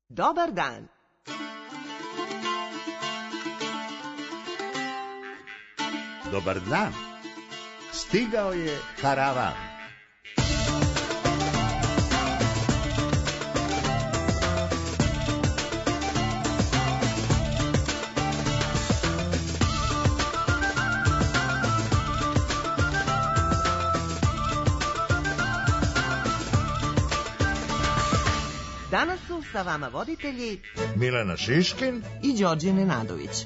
Dobar dan. Dobar dan. Stigao je karavan. Danas su sa vama voditelji Milena Šiškin i Đorđe Nenadović.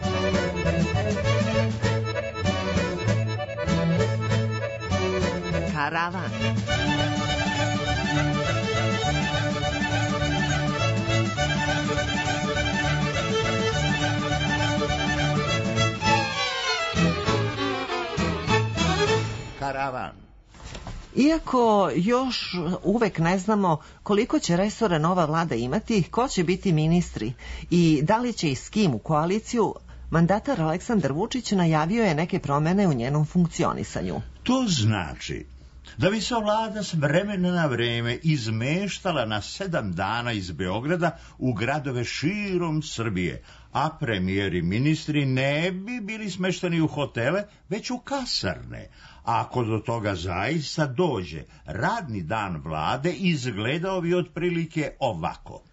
Karavan. Karavan. Iako još uvek ne znamo koliko će resora nova vlada imati, ko će biti ministri i da li će i s kim u koaliciju, mandatar Aleksandar Vučić najavio je neke promene u njenom funkcionisanju. To znači da bi se vlada s vremena na vreme izmeštala na 7 dana iz Beograda u gradove širom Srbije, a premijer i ministri ne bi bili smešteni u hotele, već u kasarne. Ako do toga zaista dođe, radni dan vlade izgledao bi otprilike ovako.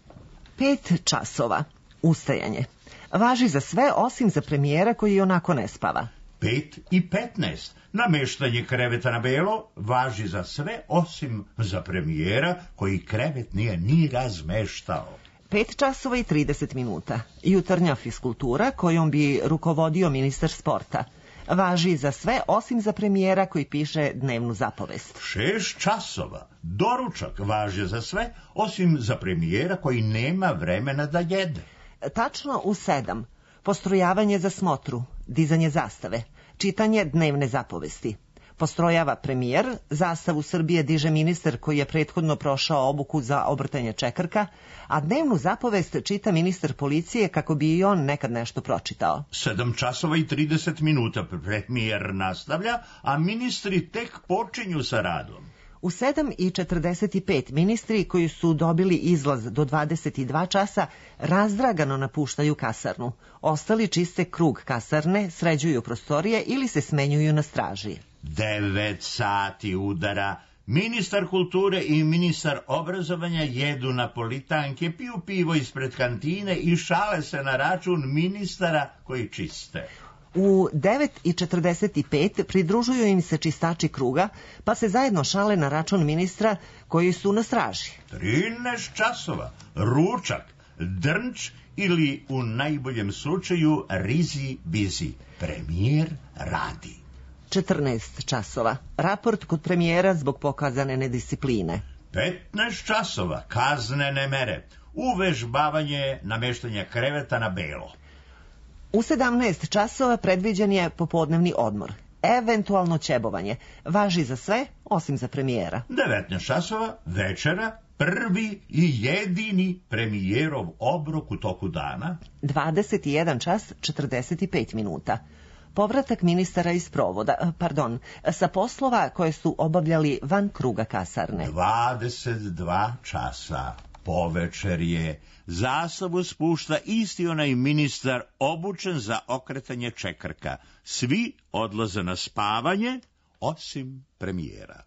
5 časova. Ustajanje. Važi za sve osim za premijera koji onako ne spava. 5:15. Nameštanje kreveta na belo važi za sve osim za premijera koji krevet nije ni razmeštao. 5 časova i 30 minuta. Jutarnja fiskultura kojom bi rukovodio ministar sporta. Važi za sve osim za premijera koji piše dnevnu zapovest. 6 časova. Doručak važi za sve osim za premijera koji nema vremena da jede. Tačno u 7. Postrojavanje za smotru, dizanje zastave, čitanje dnevne zapovesti. Postrojava premijer, zastavu Srbije diže ministar koji je prethodno prošao obuku za obrtanje čekrka, a dnevnu zapovest čita ministar policije kako bi i on nekad nešto pročitao. 7 časova i 30 minuta premijer nastavlja, a ministri tek počinju sa radom. U 7:45 ministri koji su dobili izlaz do 22 časa razdragano napuštaju kasarnu. Ostali čiste krug kasarne, sređuju prostorije ili se smenjuju na straži. 9 sati udara. Ministar kulture i ministar obrazovanja jedu napolitanke, piju pivo ispred kantine i šale se na račun ministara koji čiste. U 9:45 pridružuju im se čistači kruga, pa se zajedno šale na račun ministra koji su na straži. 13 časova. Ručak, drnč ili u najboljem slučaju rizi bizi. Premijer radi. 14 časova. Raport kod premijera zbog pokazane nediscipline. 15 časova. Kaznene mere. Uvežbavanje nameštanja kreveta na belo. U 17 časova predviđen je popodnevni odmor. Eventualno ćebovanje. Važi za sve osim za premijera. 19 časova. Večera. Prvi i jedini premijerov obrok u toku dana. 21 čas 45 minuta. Povratak ministara iz sa poslova koje su obavljali van kruga kasarne. 22 časa. Povečer je. Zastavu spušta isti onaj ministar obučen za okretanje čekrka. Svi odlaze na spavanje, osim premijera.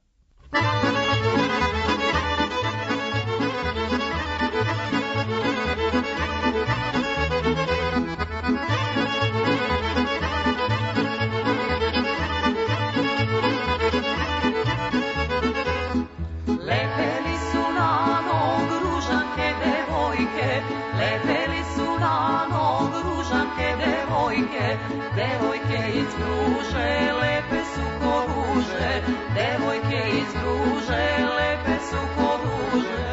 Devojke iz Gruže, lepe su ko ruže, devojke iz Gruže, lepe su ko ruže.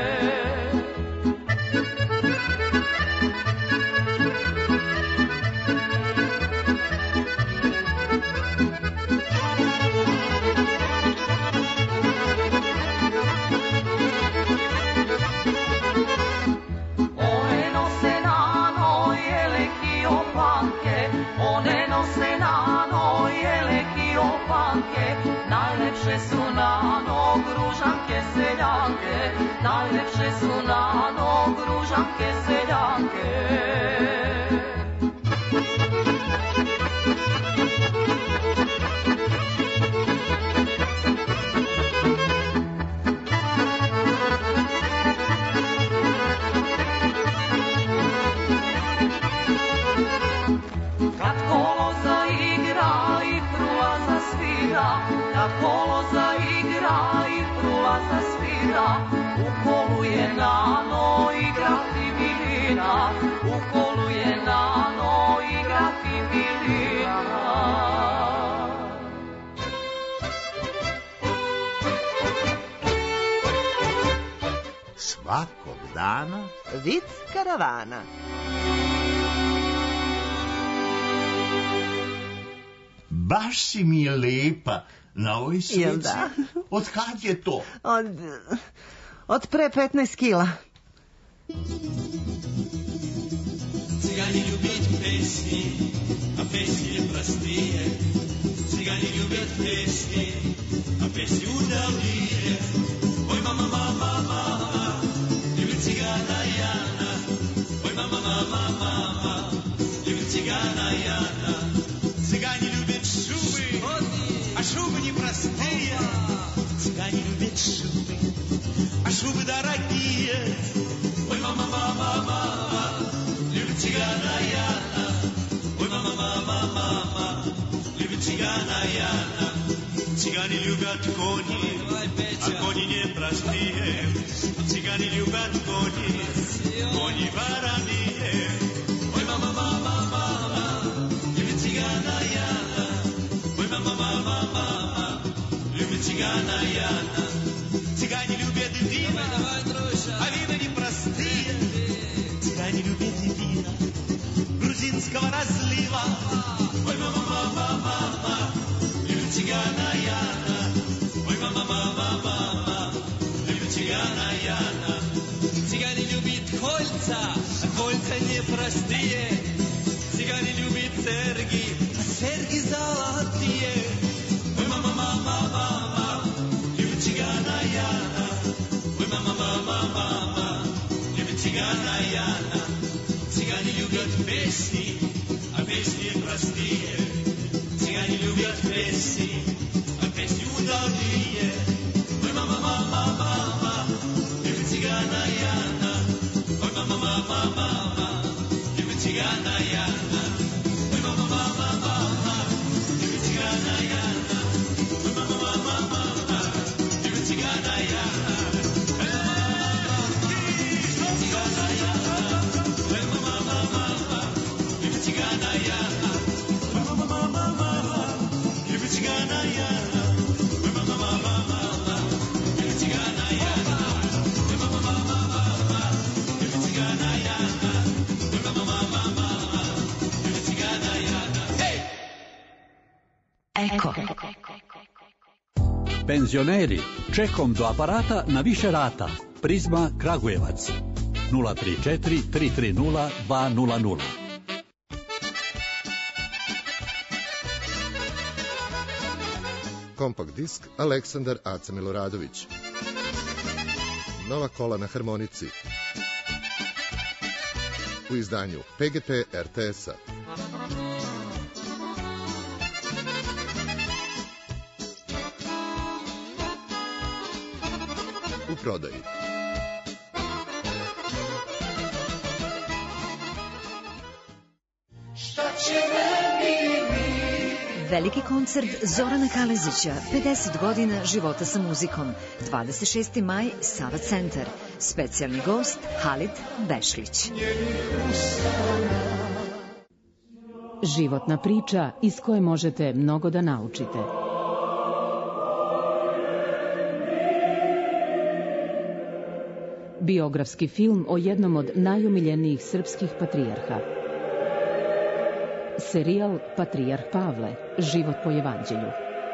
One nose na noj jeleki opanke, one nose na noj jeleki opanke, najlepše su na nog ružanke seljanke, najlepše su na nog Mališanke, seljanke. Kad kolo zaigra i frula zasvira, kad kolo zaigra i frula zasvira, u kolu je Nano igrati Milina, u kolu je Nano igrati Milina. Svakog dana Vic karavana. baš si mi lepa na ovoj slici. Jel da? Od kad je to? Od pre 15 kila. Cigani ljubit pesmi, a pesmi je prostije. Cigani ljubit pesmi, a pesmi udavlije. Oj mama, mama, mama, ljubim cigana Jana. Oj mama, mama, mama, ljubim cigana Jana. Cigani ljubit šume, a šume не простые. Цыгане любят шубы, а шубы дорогие. Ой мама, мама, мама, любит цыгана Яна. Ой мама, мама, мама, любит цыгана Яна. Цыгане любят кони, а кони не простые. Цыгане любят кони, кони вороные. Ой мама, мама, мама, любит цыгана Яна. Ой мама, мама, мама, любит цыгана Яна. Цыгане любят вина, а вина не простые. Цыгане любят вина грузинского разлива. Ой мама, мама, мама, любит цыгана Яна. Ой мама, мама, мама, любит цыгана Яна. Цыгане любят кольца, а кольца не простые. Цыгане любят серьги, а серьги золотые. Ой мама, мама, мама, любит цыгана Яна. Ой мама, мама, мама, любит цыгана Яна. Цыгане любят песни, а песни простые. Цыгане любят песни, а песни удалые. Ой мама, мама, мама, любит цыгана Яна. Ой мама, мама, мама, любит цыгана Яна. Ой мама, мама, мама, любит цыгана Яна. Ой мама, мама, мама, любит цыгана Яна. Цыгана Яна. Ой мама, мама, мама, любит цыгана Яна. Ой мама, мама, мама, любит цыгана Яна. Ой мама, мама, мама, любит цыгана Яна. Ой мама, мама, мама, любит цыгана Яна. Ой мама, мама, мама, любит цыгана Яна. Ej! Eko. Penzioneri, čekom do aparata na više rata. Prizma Kragujevac 034 330 200. Kompakt disk Aleksandar Aca Miloradović. Nova kola na harmonici. U izdanju PGP RTS-a. U prodaji. Veliki koncert Zorana Kalezića, 50 godina života sa muzikom, 26. maj, Sava centar. Specijalni gost Halid Bešlić. Životna priča iz koje možete mnogo da naučite. Biografski film o jednom od najomiljenijih srpskih patrijarha. Serijal Patrijarh Pavle, život po evanđelju.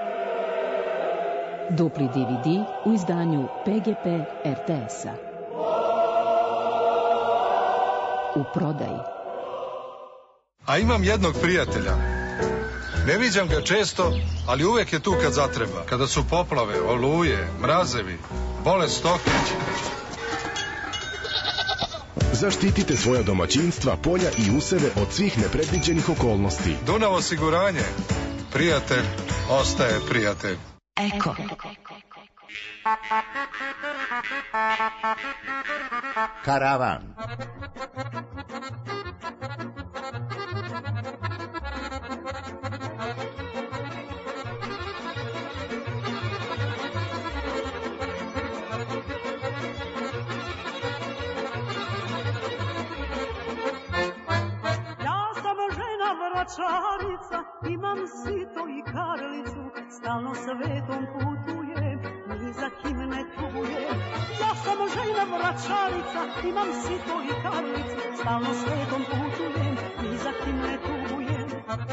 Dupli DVD u izdanju PGP RTS-a. U prodaji. A imam jednog prijatelja. Ne viđam ga često, ali uvek je tu kad zatreba. Kada su poplave, oluje, mrazevi, bolest stoke. Zaštitite svoja domaćinstva, polja i useve od svih nepredviđenih okolnosti. Dunav osiguranje. Prijatelj ostaje prijatelj. Eko. Karavan. Vračarica, imam sito i karlicu, stalno svetom putujem, ni za kim ne tugujem. Ja sam žena vračarica, imam sito i karlicu, stalno svetom putujem, ni za kim ne tugujem.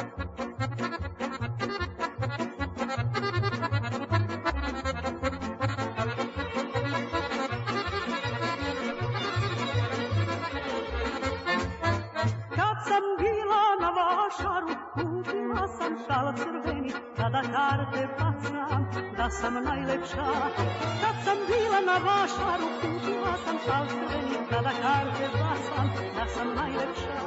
Kupila sam šal crveni, kada karte bacam, da sam najlepša. Kad sam bila na vašaru, kupila sam šal crveni, kada karte bacam, da sam najlepša.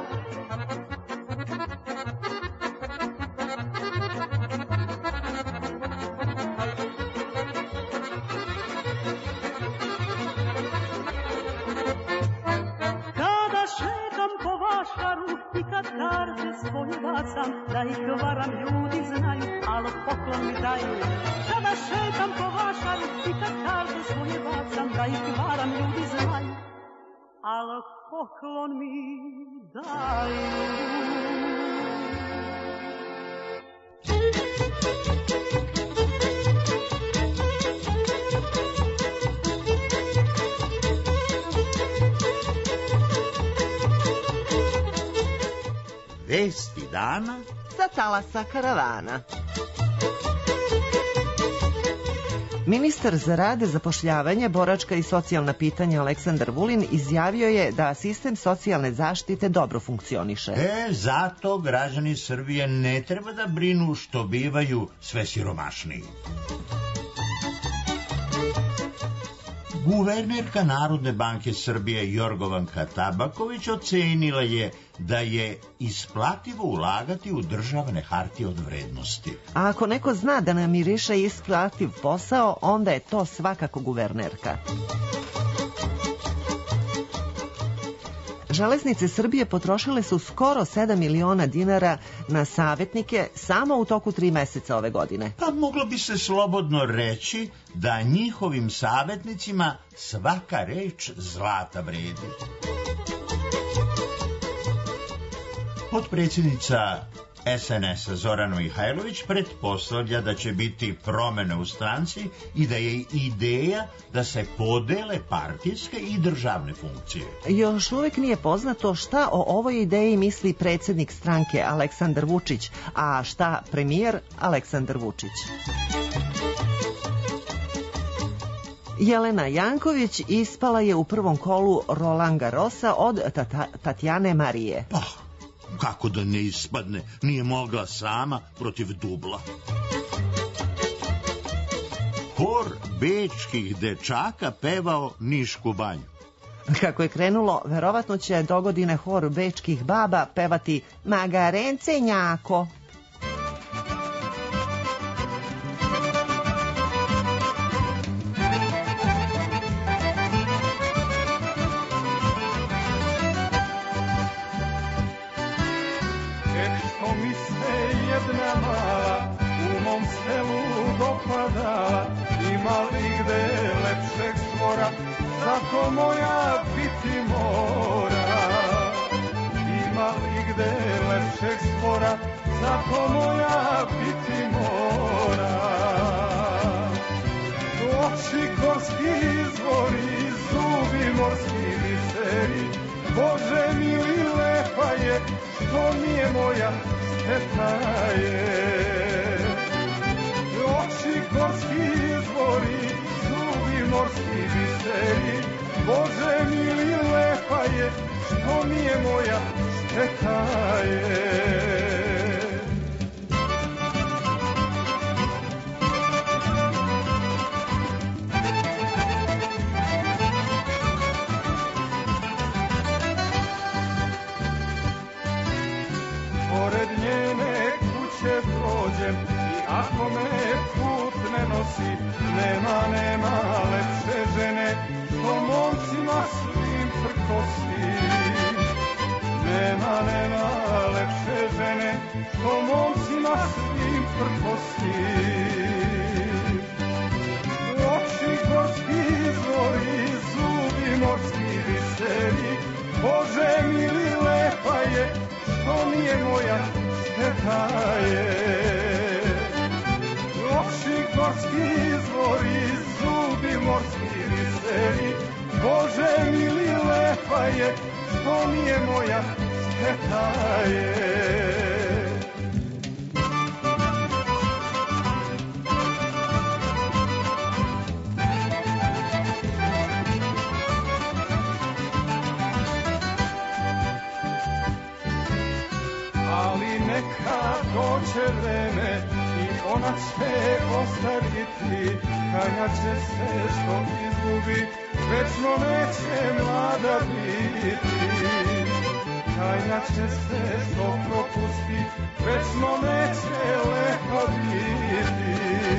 I kad karte svoje bacam, da ih varam ljudi znaju, alo poklon mi daju. Kada šetam po vašaru i kad karte svoje bacam, da ih varam ljudi znaju, alo poklon mi daju. Vesti dana sa talasa karavana. Ministar za rad, zapošljavanje, boračka i socijalna pitanja Aleksandar Vulin izjavio je da sistem socijalne zaštite dobro funkcioniše. Zato građani Srbije ne treba da brinu što bivaju sve siromašniji. Guvernerka Narodne banke Srbije Jorgovanka Tabaković ocenila je da je isplativo ulagati u državne hartije od vrednosti. A ako neko zna da namiriše isplativ posao, onda je to svakako guvernerka. Železnice Srbije potrošile su skoro 7 miliona dinara na savjetnike samo u toku 3 meseca ove godine. Pa moglo bi se slobodno reći da njihovim savjetnicima svaka reč zlata vredi. Potpredsjednica SNS-a Zorana Mihajlović pretpostavlja da će biti promene u stranci i da je ideja da se podele partijske i državne funkcije. Još uvijek nije poznato šta o ovoj ideji misli predsjednik stranke Aleksandar Vučić, a šta premijer Aleksandar Vučić. Jelena Janković ispala je u prvom kolu Roland Garrosa od Tatjane Marije. Pa, kako da ne ispadne, nije mogla sama protiv dubla. Hor bečkih dečaka pevao Nišku banju. Kako je krenulo, verovatno će dogodine hor bečkih baba pevati Magarence njako. Zato moja biti mora, ima li gde lepšeg stvora, zato moja biti mora. Oči gorski izvori, zubi morski biseri, Bože mili lepa je, što mi je moja šteta je. Oči gorski izvori, zubi morski biseri, Bože mili lepa je, što mi je moja šteta je. kažem i ako me put ne nosi, nema lepše žene, što momcima svim prkosi. Nema lepše žene, što momcima svim prkosi. Oči gorski izvori, zubi morski viseli, Bože mili lepa je, što mi je moja šteta je. Oči gorski izvori, zubi morski viseli, Bože mili lepa je, što mi je moja šteta je. Ali neka dođe vreme i ona će ostariti, kada će se što izgubi, večno neće mlada biti. Kada će se što propusti, večno neće lepa biti.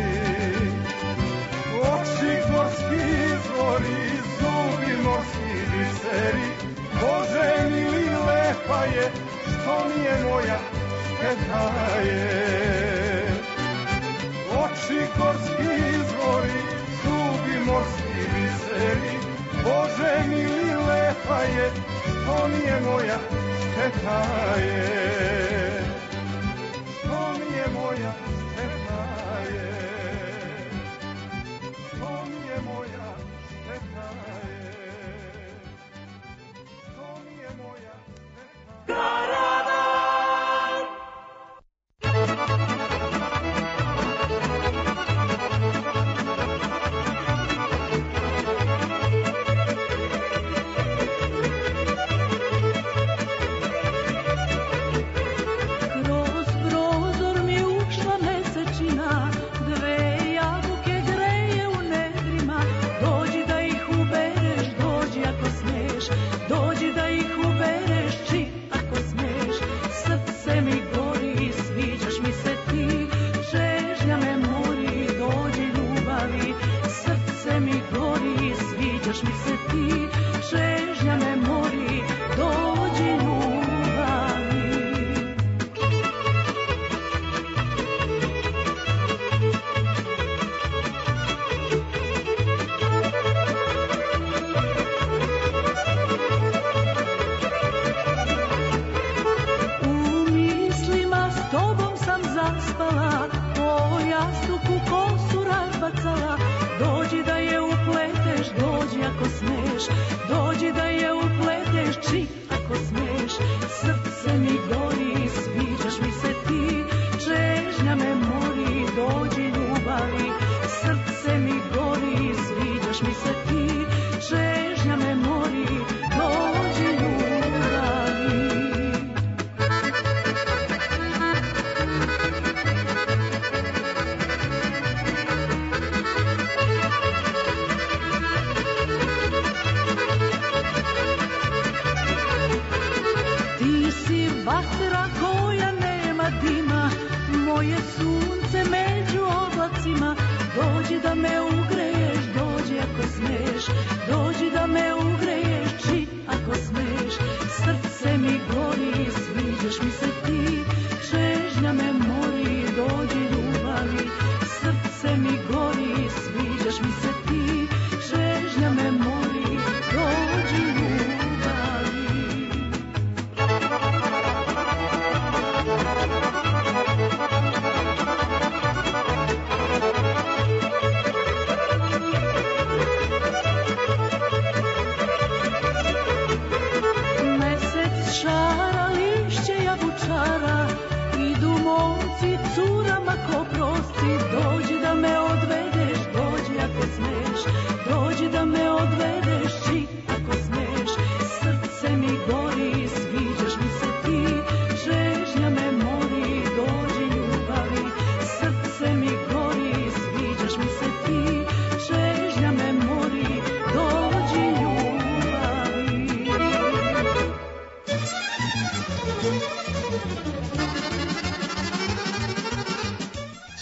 Oči gorski izvori, zubi morski biseri, Bože mili lepa je, što mi je moja šteta je. Oči gorski izvori, zubi morski biseri, Bože mili lepa je, što mi je moja šteta je. Što mi je moja šteta je. Što mi je moja šteta je. Što mi je moja šteta je.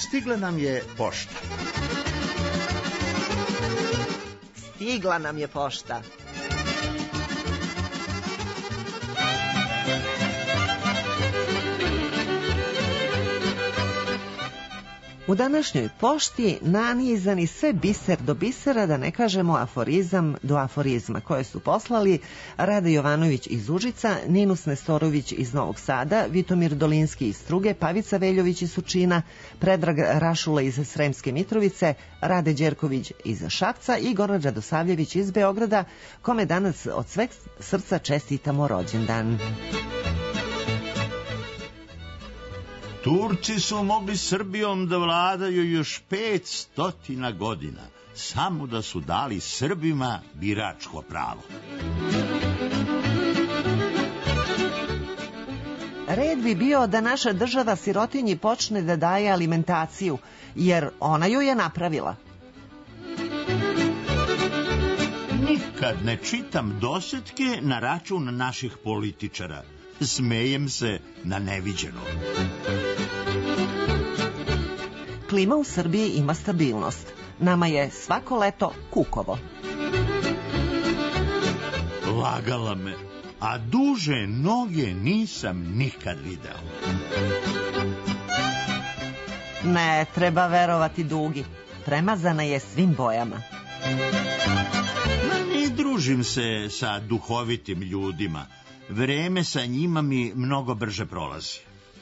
stigla nam je pošta. Stigla nam je pošta. U današnjoj pošti nanizani sve biser do bisera, da ne kažemo aforizam do aforizma, koje su poslali Rade Jovanović iz Užica, Ninus Nestorović iz Novog Sada, Vitomir Dolinski iz Struge, Pavica Veljović iz Sučina, Predrag Rašula iz Sremske Mitrovice, Rade Đerković iz Šapca i Goran Radosavljević iz Beograda, kome danas od sveg srca čestitamo rođendan. Turci su mogli Srbijom da vladaju još 500 godina, samo da su dali Srbima biračko pravo. Red bi bio da naša država sirotinji počne da daje alimentaciju, jer ona ju je napravila. Nikad ne čitam dosetke na račun naših političara. Smejem se na neviđeno. Klima u Srbiji ima stabilnost. Nama je svako leto kukovo. Lagala me, a duže noge nisam nikad video. Ne treba verovati Dugi. Premazana je svim bojama. Ne družim se sa duhovitim ljudima. Vreme sa njima mi mnogo brže prolazi.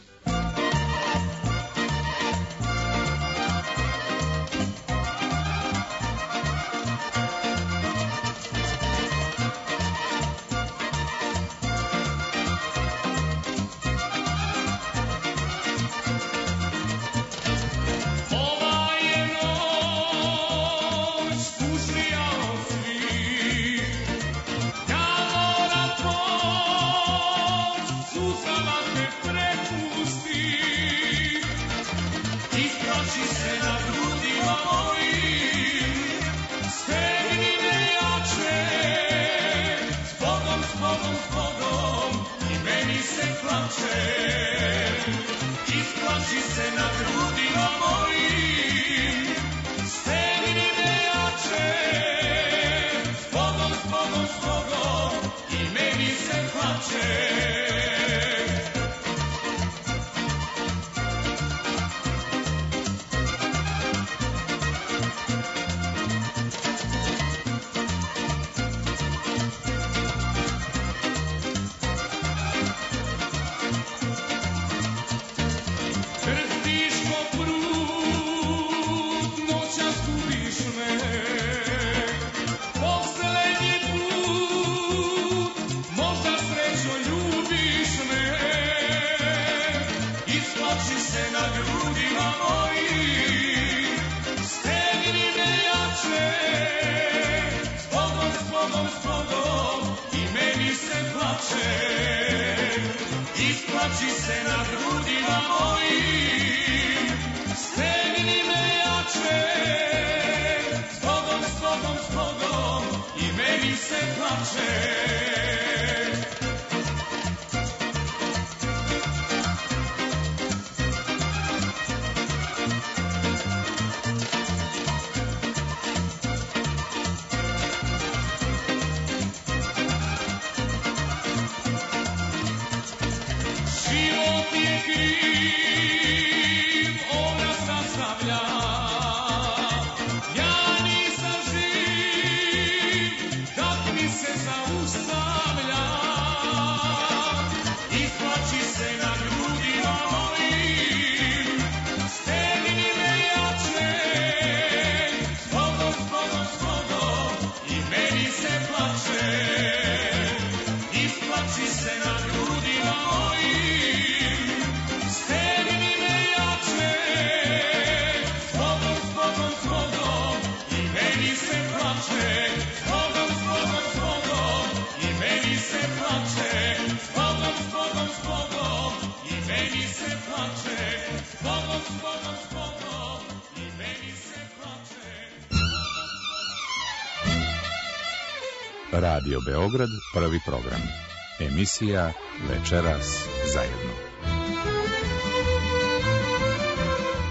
Radio Beograd, prvi program. Emisija Večeras zajedno.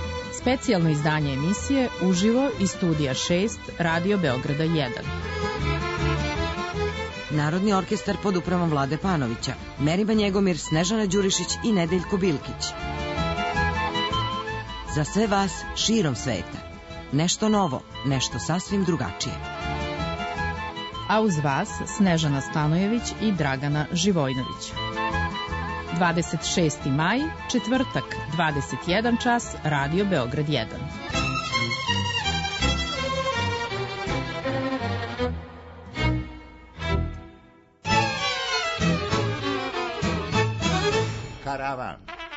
Specijalno izdanje emisije uživo iz studija 6 Radio Beograda 1. Narodni orkestar pod upravom Vlade Panovića, Meriba Njegomir, Snežana Đurišić i Nedeljko Bilkić. Za sve vas širom sveta. Nešto novo, nešto sasvim drugačije. A uz vas Snežana Stanojević i Dragana Živojnović. 26. maj, četvrtak, 21 čas, Radio Beograd 1. Karavan.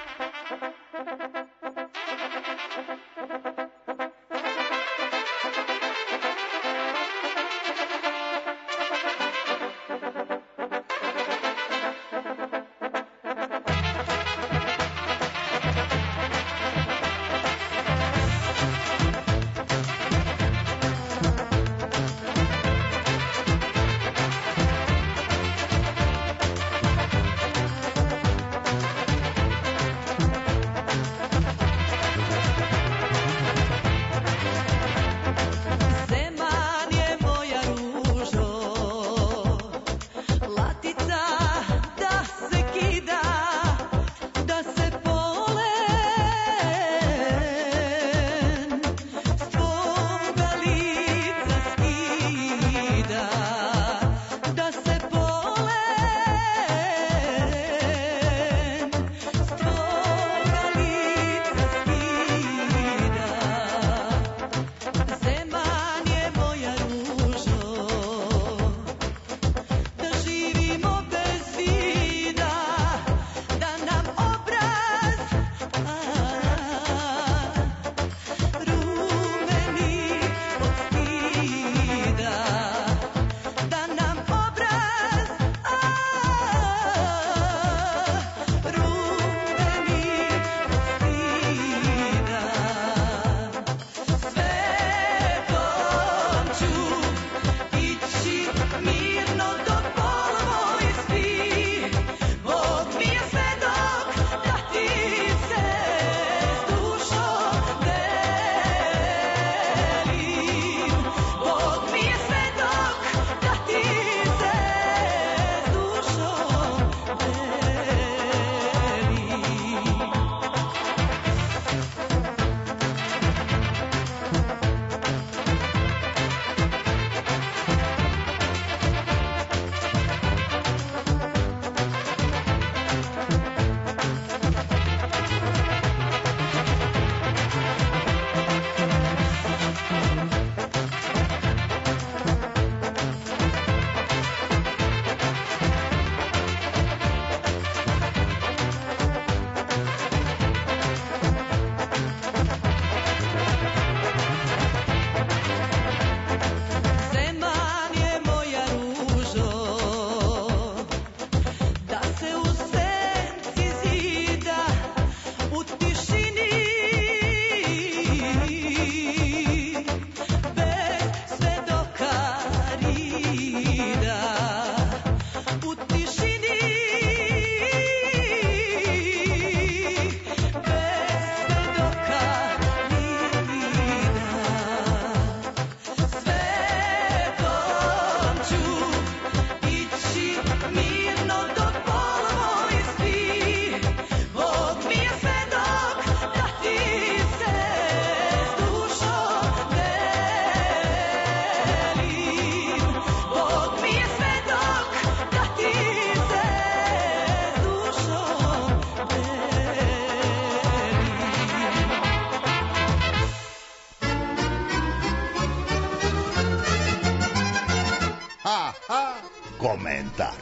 Komentar.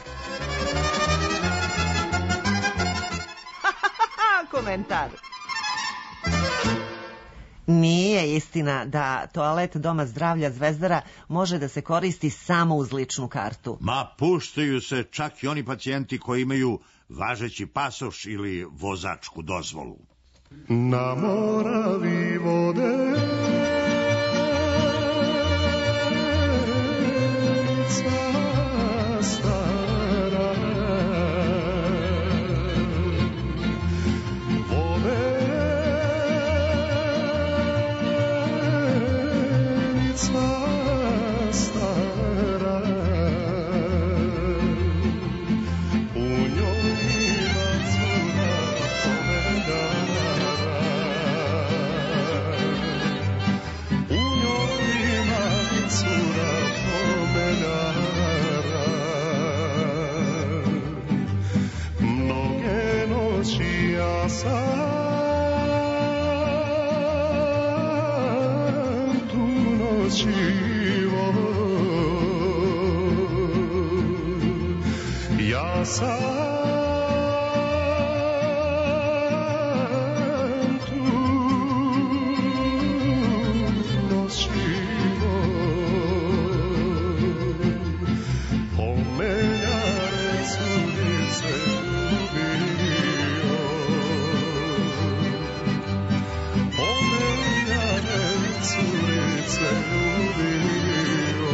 Komentar. Nije istina da toalet Doma zdravlja Zvezdara može da se koristi samo uz ličnu kartu. Ma puštaju se čak i oni pacijenti koji imaju važeći pasoš ili vozačku dozvolu. Na Moravi vode Ja sam tu noćivo, ja sam tu noćivo, pomenjare curice ljubio, pomenjare curice ljubio.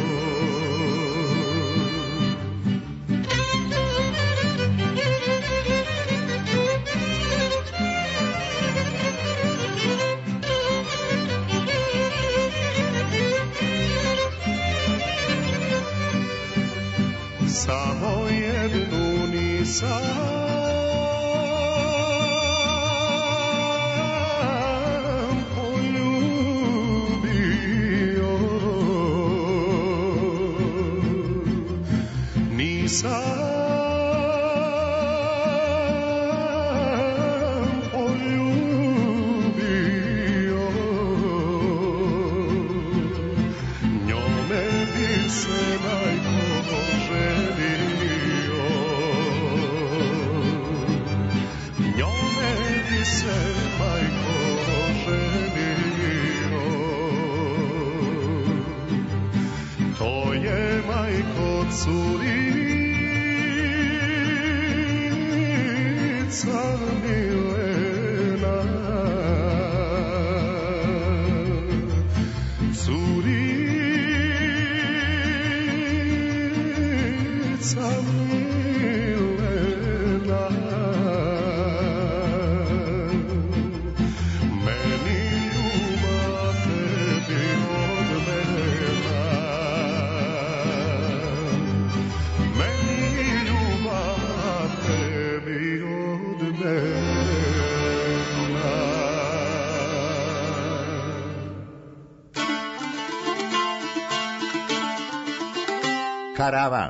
Samo jednu nisam poljubio, nisam poljubio, njome bi se majko ženio, njome bi se majko ženio. To je majko curica milena, curica milena, meni ljubav tebi od mena, meni ljubav tebi od mena. Karavan.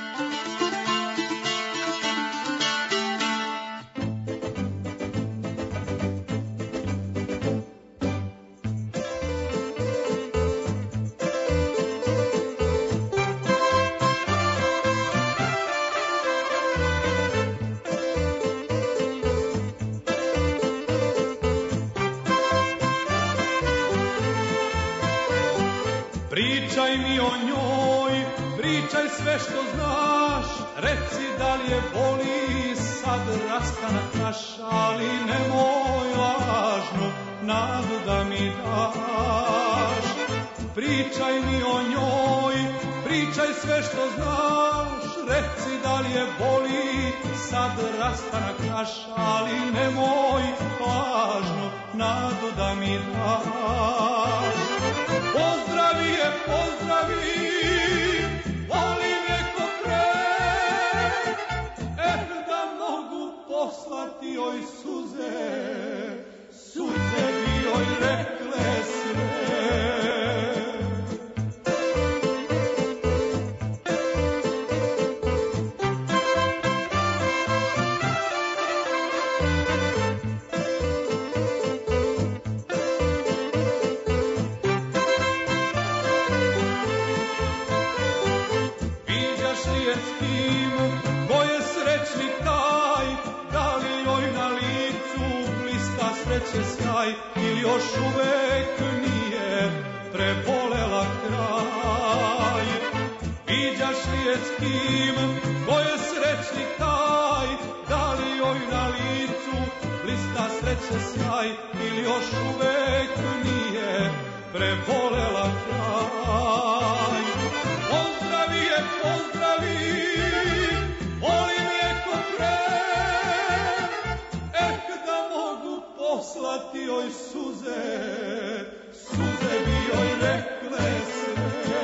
Pričaj mi o njoj, pričaj sve što znaš, reci da li je boli sad rastanak naš, ali nemoj lažnu nadu da mi daš. Pričaj mi o njoj, pričaj sve što znaš, reci da li je boli sad rastanak naš, ali nemoj lažnu nadu da mi daš. Pozdravi je, pozdravi, volim je ko pre, da mogu poslati joj suze, suze bi joj rekle sve. Sreće sjaj ili još uvek nije prebolela kraj. Viđaš li je s kim, ko je srećni taj, da li joj na licu blista sreće sjaj ili još uvek nije prebolela kraj. Pozdravi je, pozdravi, volim je ko pre, poslati joj suze, suze bi joj rekle sve.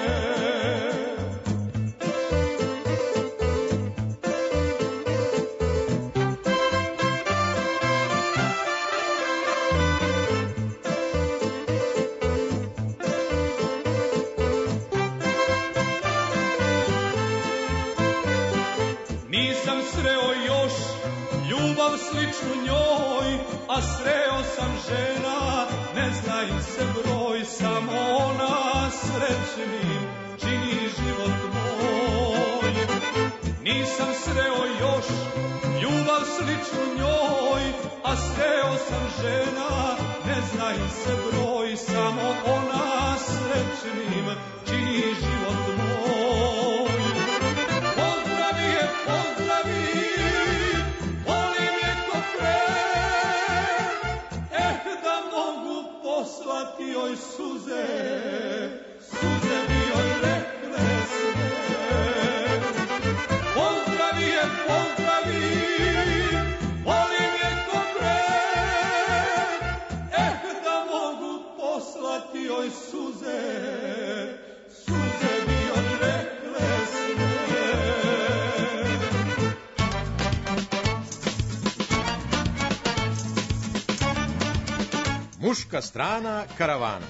Nisam sreo još ljubav sličnu njoj, a sreo sam žena, ne zna im se broj, samo ona srećnim čini život moj. Nisam sreo još ljubav sličnu njoj, a sreo sam žena, ne zna im se broj, samo ona srećnim čini život moj. Pozdravi je, pozdravi, volim je ko pre, da mogu poslati joj suze, suze bi joj rekle sve. Pozdravi je, pozdravi, volim je ko pre, da mogu poslati joj suze, suze bi joj rekle sve. Muška strana karavana.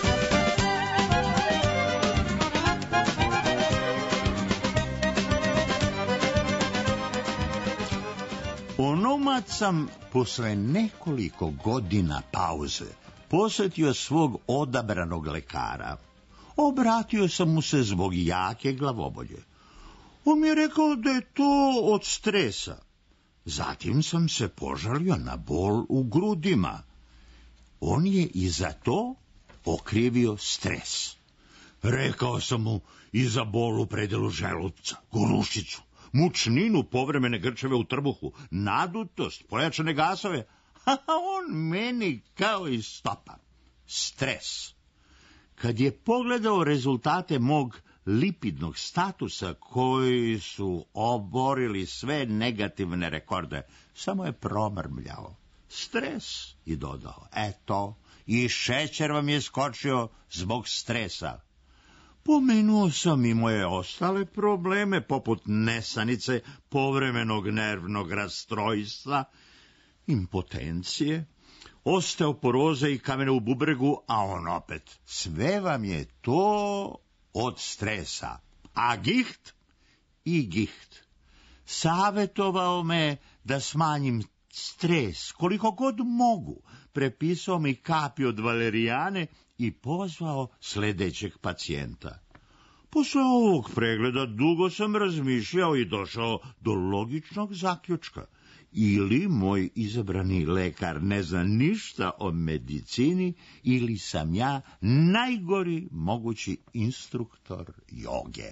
Onomad sam posle nekoliko godina pauze posjetio svog odabranog lekara. Obratio sam mu se zbog jake glavobolje. On mi je rekao da je to od stresa. Zatim sam se požalio na bol u grudima. On je i za to okrivio stres. Rekao sam mu i za bol u predelu želuca, gorušicu, mučninu, povremene grčeve u trbuhu, nadutost, pojačane gasove, a on meni kao iz stopa. Stres. Kad je pogledao rezultate mog lipidnog statusa koji su oborili sve negativne rekorde, samo je promrmljao. Stres, i dodao, eto, i šećer vam je skočio zbog stresa. Pomenuo sam i moje ostale probleme, poput nesanice, povremenog nervnog rastrojstva, impotencije, osteoporoze i kamene u bubregu, a on opet, sve vam je to od stresa. A giht? I giht. Savetovao me da smanjim stres koliko god mogu, prepisao mi kapi od valerijane i pozvao sledećeg pacijenta. Posle ovog pregleda dugo sam razmišljao i došao do logičnog zaključka. Ili moj izabrani lekar ne zna ništa o medicini, ili sam ja najgori mogući instruktor joge.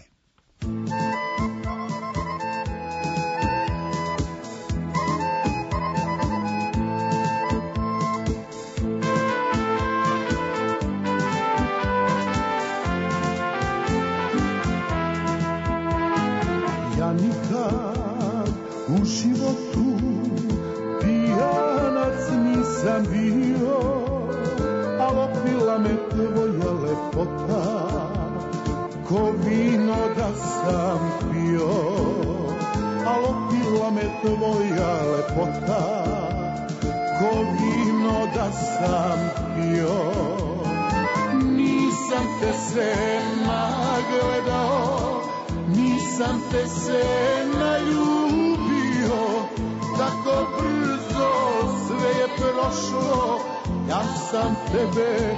Ja nikad u životu pijanac nisam bio, al opila me tvoja lepota, ko vino da sam pio. Al opila me tvoja lepota, ko vino da sam pio. Nisam te se nagledao, nisam te se naljubio, tako brzo sve je prošlo, ja sam tebe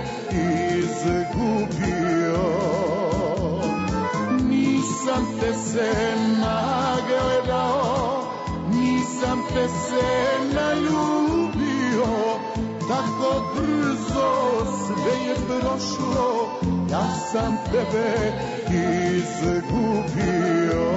izgubio. Nisam te se nagledao, nisam te se naljubio, tako brzo sve je prošlo, ja sam tebe izgubio.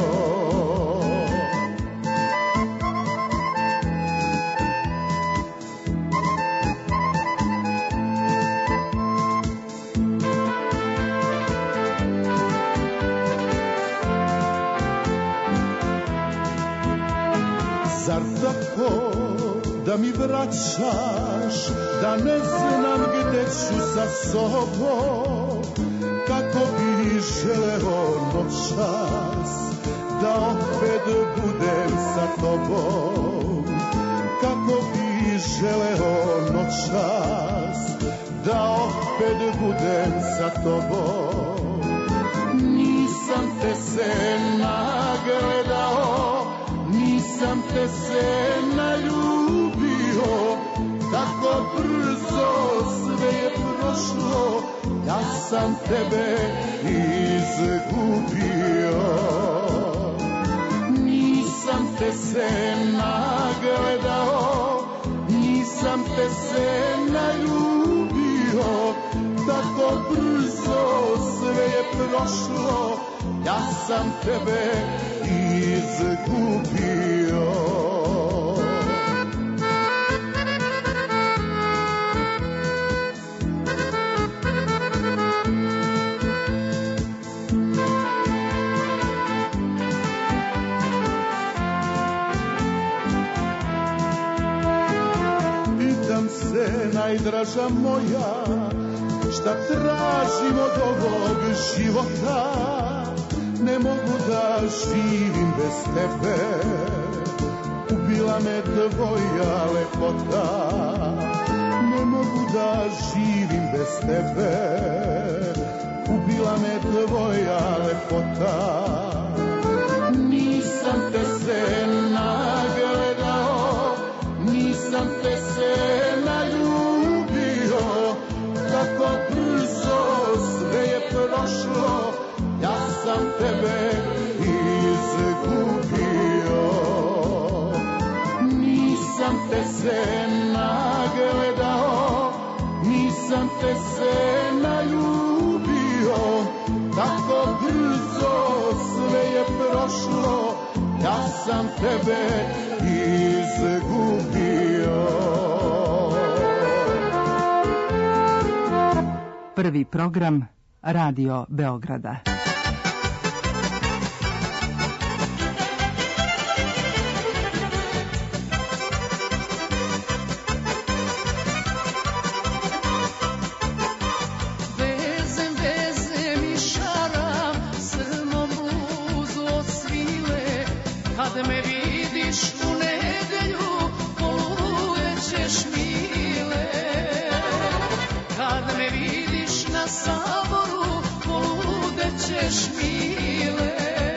Zar tako da mi vraćaš, da ne znam gde ću sa sobom, kako bi želeo noćas da opet budem sa tobom, kako bi želeo noćas da opet budem sa tobom. Nisam te se nagledao, nisam Nisam te se naljubio, tako brzo sve je prošlo, ja sam tebe izgubio. Nisam te se nagledao, nisam te se naljubio, tako brzo sve je prošlo, ja sam tebe izgubio. Pitam se, najdraža moja, šta tražim od ovog života? Ne mogu da živim bez tebe, ubila me tvoja lepota. Ne mogu da živim bez tebe, ubila me tvoja lepota. Nisam te se nagledao, nisam te se naljubio, tako brzo sve je prošlo, ja sam tebe izgubio. Nisam te se nagledao, nisam te se naljubio, tako brzo sve je prošlo, ja sam tebe izgubio. Prvi program Radio Beograda. Kad me vidiš u nedelju, poludećeš mile. Kad me vidiš na saboru, poludećeš mile.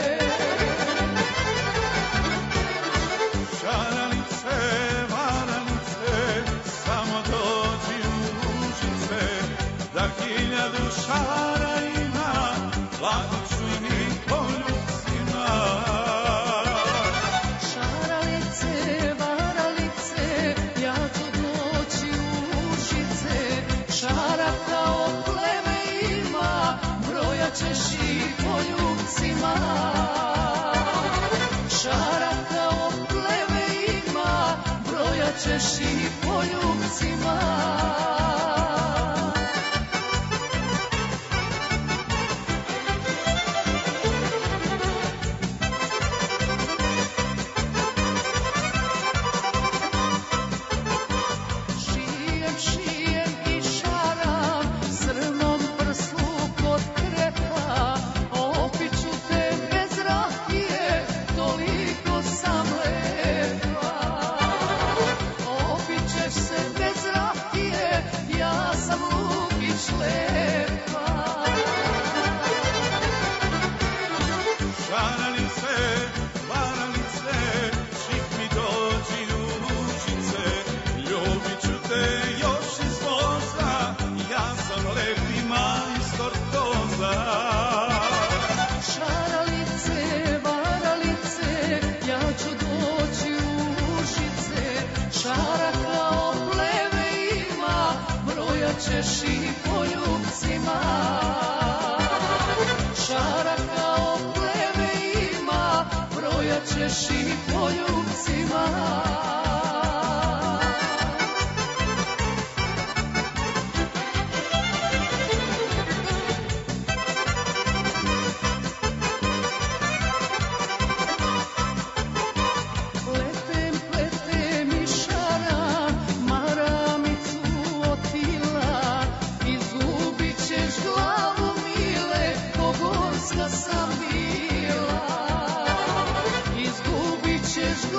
Šaranice, varanice, samo dođi u Užice, da 1000 šara ima, platit ću mi poljubcima. Ćeš i poljubcima, šara kao pleme ima, broja ćeš i poljubcima. Ćeš i poljubcima, šara kao pleme ima, broja ćeš i poljubcima. Sam bila, izgubit ćeš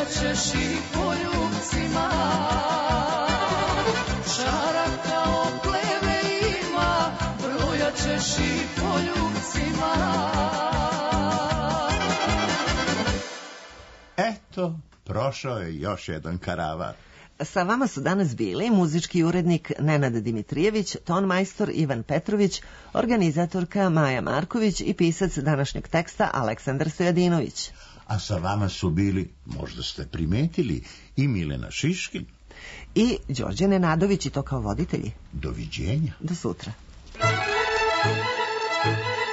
Brujaćeš i poljubcima, šaraka opleve ima, brujaćeš i poljubcima. Eto, prošao je još jedan karavar. Sa vama su danas bili muzički urednik Nenad Dimitrijević, tonmajstor Ivan Petrović, organizatorka Maja Marković i pisac današnjeg teksta Aleksandar Stojadinović. A sa vama su bili, možda ste primetili, i Milena Šiškin. I Đorđe Nenadović, i to kao voditelji. Doviđenja. Do sutra.